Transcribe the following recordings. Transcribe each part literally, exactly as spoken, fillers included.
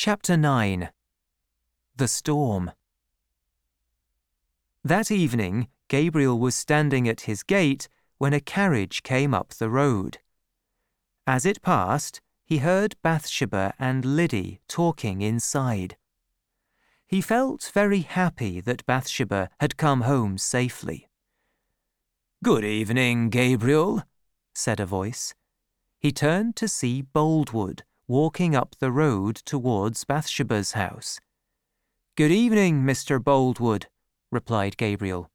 Chapter nine. The Storm. That evening, Gabriel was standing at his gate when a carriage came up the road. As it passed, he heard Bathsheba and Liddy talking inside. He felt very happy that Bathsheba had come home safely. "Good evening, Gabriel," said a voice. He turned to see Boldwood walking up the road towards Bathsheba's house. "Good evening, Mister Boldwood," replied Gabriel.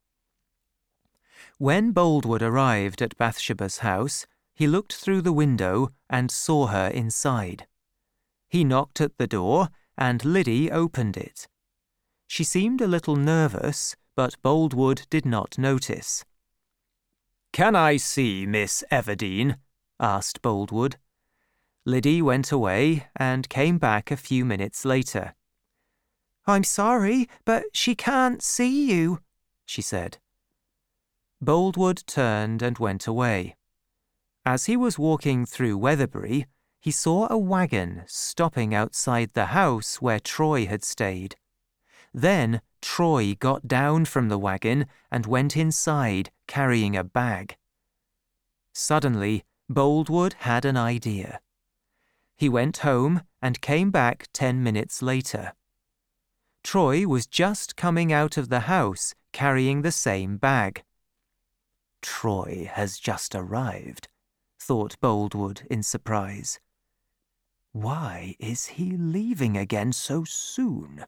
When Boldwood arrived at Bathsheba's house, he looked through the window and saw her inside. He knocked at the door, and Liddy opened it. She seemed a little nervous, but Boldwood did not notice. "Can I see Miss Everdene?" asked Boldwood. Liddy went away and came back a few minutes later. "I'm sorry, but she can't see you," she said. Boldwood turned and went away. As he was walking through Weatherbury, he saw a wagon stopping outside the house where Troy had stayed. Then Troy got down from the wagon and went inside carrying a bag. Suddenly, Boldwood had an idea. He went home and came back ten minutes later. Troy was just coming out of the house carrying the same bag. "Troy has just arrived," thought Boldwood in surprise. "Why is he leaving again so soon?"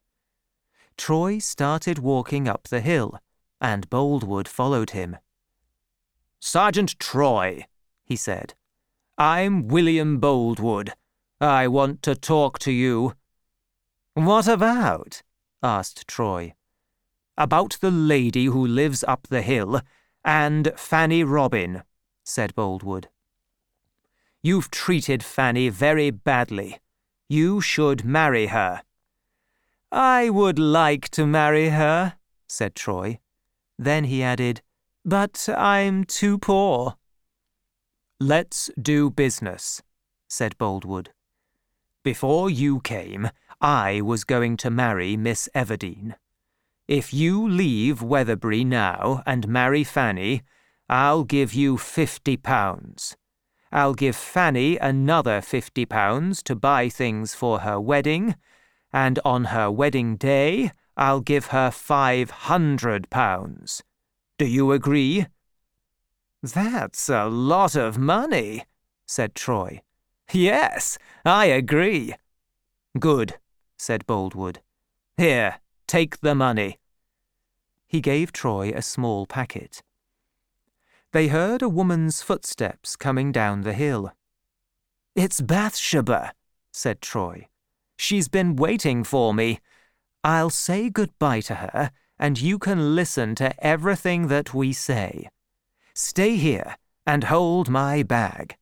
Troy started walking up the hill, and Boldwood followed him. "Sergeant Troy," he said, "I'm William Boldwood. I want to talk to you." "What about?" asked Troy. "About the lady who lives up the hill, and Fanny Robin," said Boldwood. "You've treated Fanny very badly. You should marry her." "I would like to marry her," said Troy. Then he added, "But I'm too poor." "Let's do business," said Boldwood. "Before you came, I was going to marry Miss Everdene. If you leave Weatherbury now and marry Fanny, I'll give you fifty pounds. I'll give Fanny another fifty pounds to buy things for her wedding, and on her wedding day, I'll give her five hundred pounds. Do you agree?" "That's a lot of money," said Troy. "Yes, I agree." "Good," said Boldwood. "Here, take the money." He gave Troy a small packet. They heard a woman's footsteps coming down the hill. "It's Bathsheba," said Troy. "She's been waiting for me. I'll say goodbye to her, and you can listen to everything that we say. Stay here and hold my bag."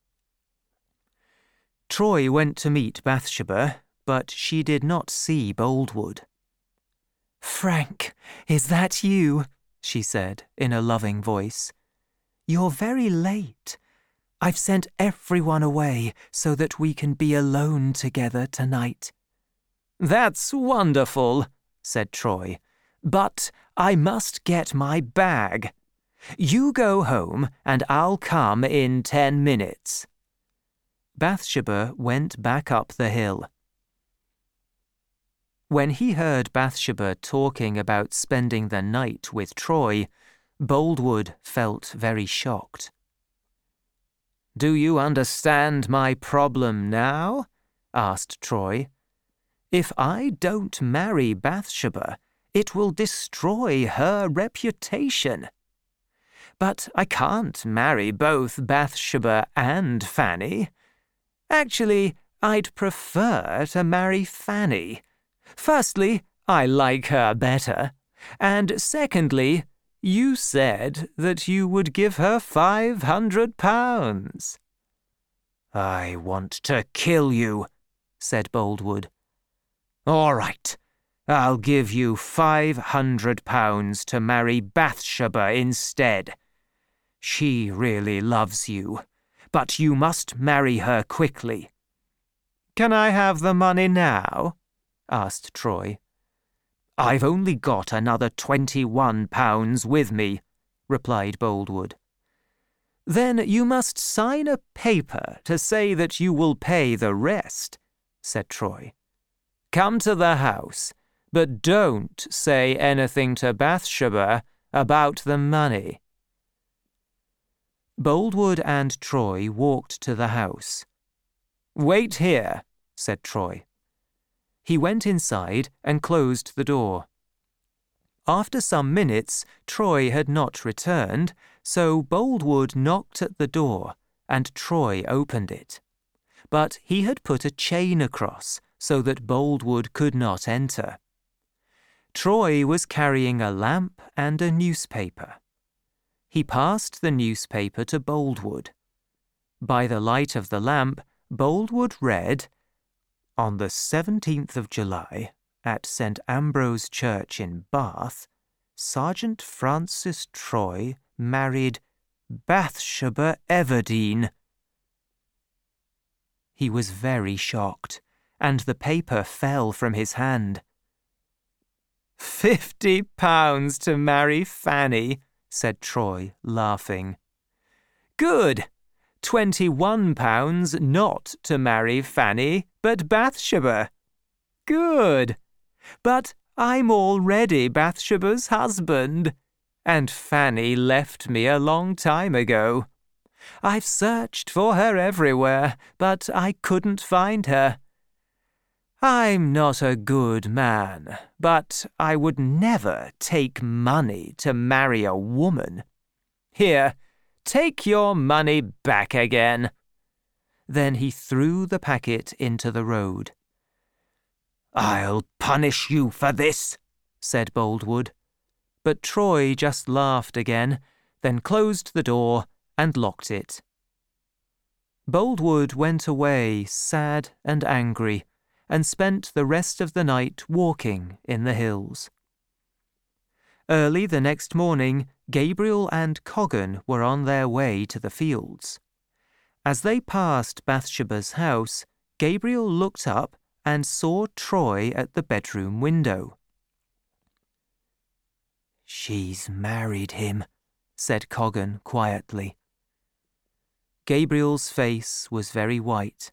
Troy went to meet Bathsheba, but she did not see Boldwood. "Frank, is that you?" she said in a loving voice. "You're very late. I've sent everyone away so that we can be alone together tonight." "That's wonderful," said Troy. "But I must get my bag. You go home and I'll come in ten minutes." Bathsheba went back up the hill. When he heard Bathsheba talking about spending the night with Troy, Boldwood felt very shocked. "Do you understand my problem now?" asked Troy. "If I don't marry Bathsheba, it will destroy her reputation. But I can't marry both Bathsheba and Fanny. Actually, I'd prefer to marry Fanny. Firstly, I like her better, and secondly, you said that you would give her five hundred pounds. "I want to kill you," said Boldwood. "All right, I'll give you five hundred pounds to marry Bathsheba instead. She really loves you, but you must marry her quickly." "Can I have the money now?" asked Troy. "I've only got another twenty-one pounds with me," replied Boldwood. "Then you must sign a paper to say that you will pay the rest," said Troy. "Come to the house, but don't say anything to Bathsheba about the money." Boldwood and Troy walked to the house. "Wait here," said Troy. He went inside and closed the door. After some minutes, Troy had not returned, so Boldwood knocked at the door, and Troy opened it. But he had put a chain across so that Boldwood could not enter. Troy was carrying a lamp and a newspaper. He passed the newspaper to Boldwood. By the light of the lamp, Boldwood read, "On the seventeenth of July, at Saint Ambrose Church in Bath, Sergeant Francis Troy married Bathsheba Everdene." He was very shocked, and the paper fell from his hand. Fifty pounds to marry Fanny," said Troy, laughing. "Good! Twenty-one pounds not to marry Fanny, but Bathsheba. Good! But I'm already Bathsheba's husband, and Fanny left me a long time ago. I've searched for her everywhere, but I couldn't find her. I'm not a good man, but I would never take money to marry a woman. Here, take your money back again." Then he threw the packet into the road. "I'll punish you for this," said Boldwood. But Troy just laughed again, then closed the door and locked it. Boldwood went away sad and angry, and spent the rest of the night walking in the hills. Early the next morning, Gabriel and Coggan were on their way to the fields. As they passed Bathsheba's house, Gabriel looked up and saw Troy at the bedroom window. "She's married him," said Coggan quietly. Gabriel's face was very white.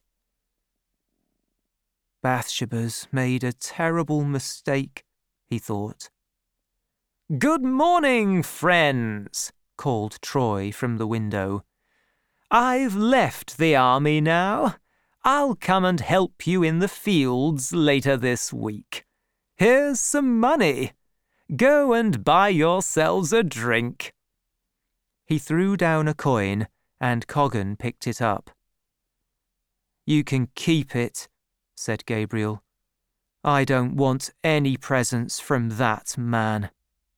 "Bathsheba's made a terrible mistake," he thought. "Good morning, friends," called Troy from the window. "I've left the army now. I'll come and help you in the fields later this week. Here's some money. Go and buy yourselves a drink." He threw down a coin, and Coggan picked it up. "You can keep it," said Gabriel. "I don't want any presents from that man."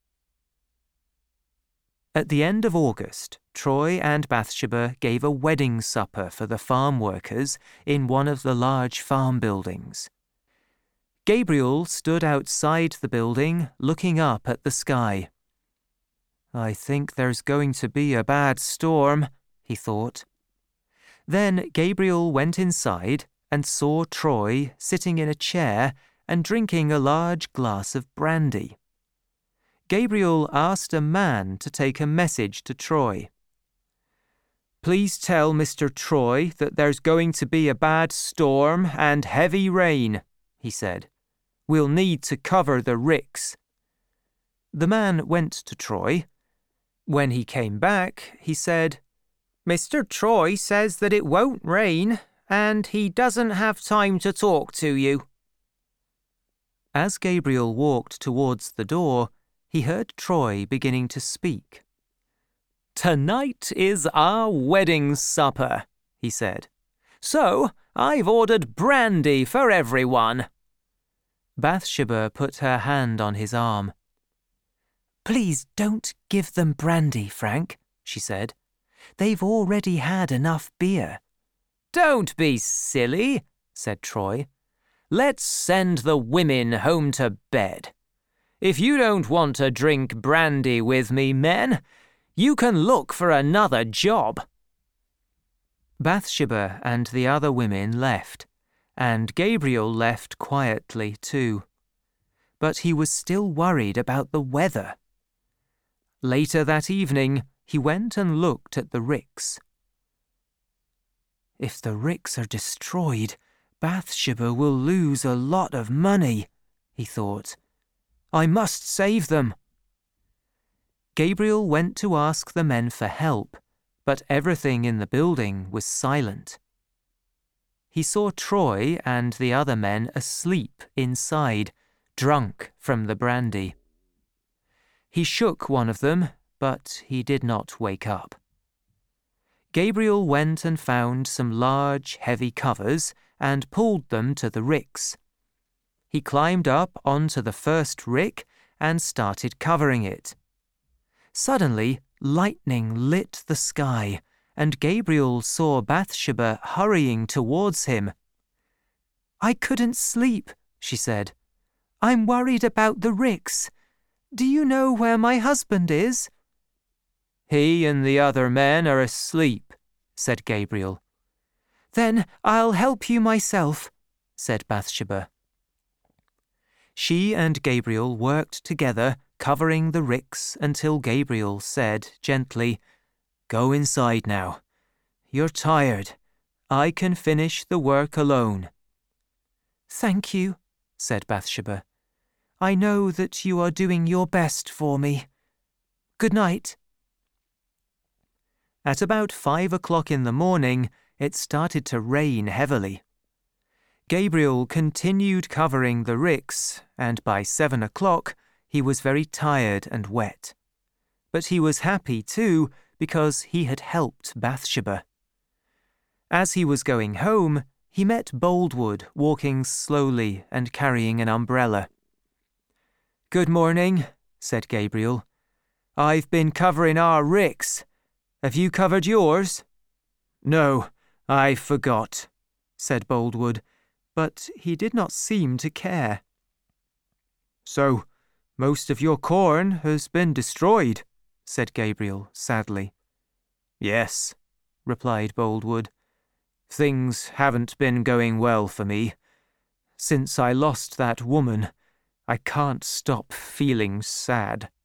At the end of August, Troy and Bathsheba gave a wedding supper for the farm workers in one of the large farm buildings. Gabriel stood outside the building, looking up at the sky. "I think there's going to be a bad storm," he thought. Then Gabriel went inside and saw Troy sitting in a chair and drinking a large glass of brandy. Gabriel asked a man to take a message to Troy. "Please tell Mister Troy that there's going to be a bad storm and heavy rain," he said. "We'll need to cover the ricks." The man went to Troy. When he came back, he said, "Mister Troy says that it won't rain, and he doesn't have time to talk to you." As Gabriel walked towards the door, he heard Troy beginning to speak. "Tonight is our wedding supper," he said. "So I've ordered brandy for everyone." Bathsheba put her hand on his arm. "Please don't give them brandy, Frank," she said. "They've already had enough beer." "Don't be silly," said Troy. "Let's send the women home to bed. If you don't want to drink brandy with me, men, you can look for another job." Bathsheba and the other women left, and Gabriel left quietly too. But he was still worried about the weather. Later that evening, he went and looked at the ricks. If the ricks are destroyed, Bathsheba will lose a lot of money, he thought. I must save them. Gabriel went to ask the men for help, but everything in the building was silent. He saw Troy and the other men asleep inside, drunk from the brandy. He shook one of them, but he did not wake up. Gabriel went and found some large, heavy covers and pulled them to the ricks. He climbed up onto the first rick and started covering it. Suddenly, lightning lit the sky, and Gabriel saw Bathsheba hurrying towards him. I couldn't sleep, she said. I'm worried about the ricks. Do you know where my husband is? He and the other men are asleep, said Gabriel. Then I'll help you myself, said Bathsheba. She and Gabriel worked together, covering the ricks until Gabriel said gently, Go inside now. You're tired. I can finish the work alone. Thank you, said Bathsheba. I know that you are doing your best for me. Good night. At about five o'clock in the morning, it started to rain heavily. Gabriel continued covering the ricks, and by seven o'clock he was very tired and wet. But he was happy too, because he had helped Bathsheba. As he was going home, he met Boldwood walking slowly and carrying an umbrella. Good morning, said Gabriel. I've been covering our ricks. Have you covered yours? No, I forgot, said Boldwood, but he did not seem to care. So, most of your corn has been destroyed, said Gabriel sadly. Yes, replied Boldwood. Things haven't been going well for me. Since I lost that woman, I can't stop feeling sad.